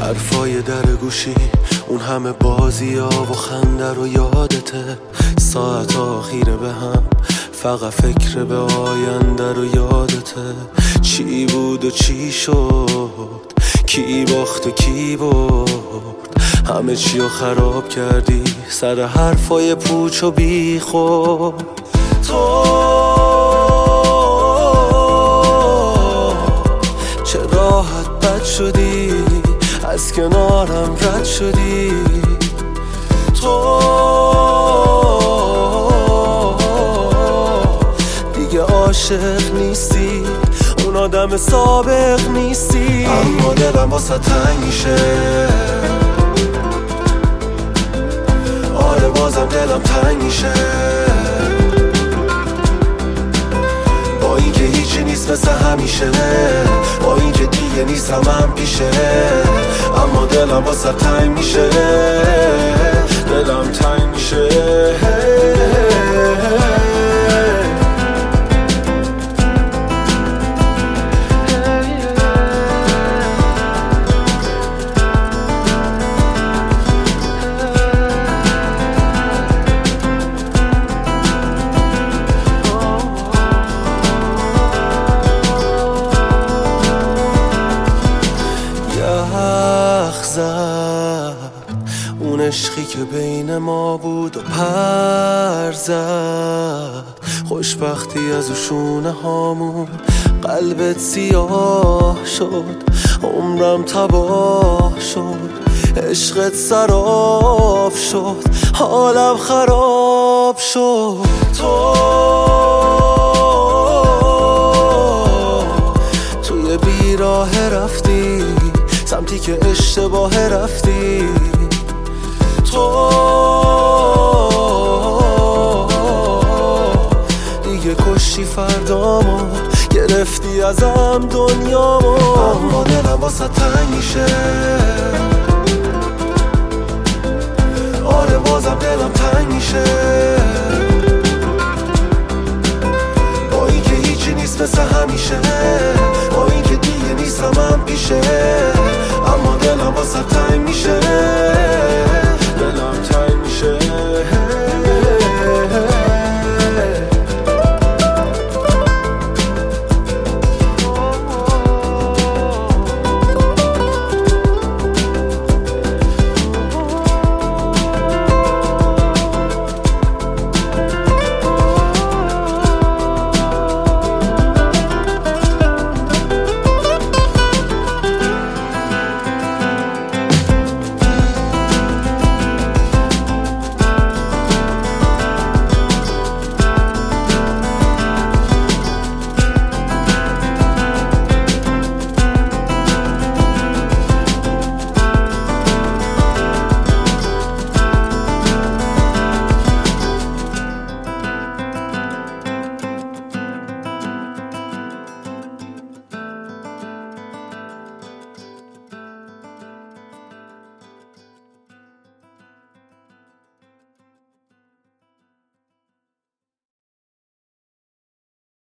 حرفای در گوشی، اون همه بازی ها و خنده رو یادته. ساعت آخیره به هم، فقط فکر به آینده رو یادته. چی بود و چی شد، کی باخت و کی برد، همه چی رو خراب کردی سر حرفای پوچ و بی خود. تو چه راحت بد شدی، از کنارم رد شدی. تو دیگه عاشق نیستی، اون آدم سابق نیستی. اما دلم واسه تنگ میشه، آره بازم دلم تنگ میشه. با اینکه هیچی نیست مثل همیشه، با اینکه دیگه نیستم هم پیشه، اما دلم واسه تنگ میشه، دلم تنگ میشه. اون عشقی که بین ما بود و پر زد، خوشبختی از او شونه هامون. قلبت سیاه شد، عمرم تباه شد، عشقت سراب شد، حالم خراب شد. تو توی بیراه رفتی، سمتی که اشتباه رفتی. تو دیگه کشتی فردامو، گرفتی ازم دنیامو. اما دلم واسه تنگ میشه، آره بازم دلم تنگ میشه. با اینکه هیچی نیست مثل همیشه، با اینکه دیگه نیستم هم پیشه،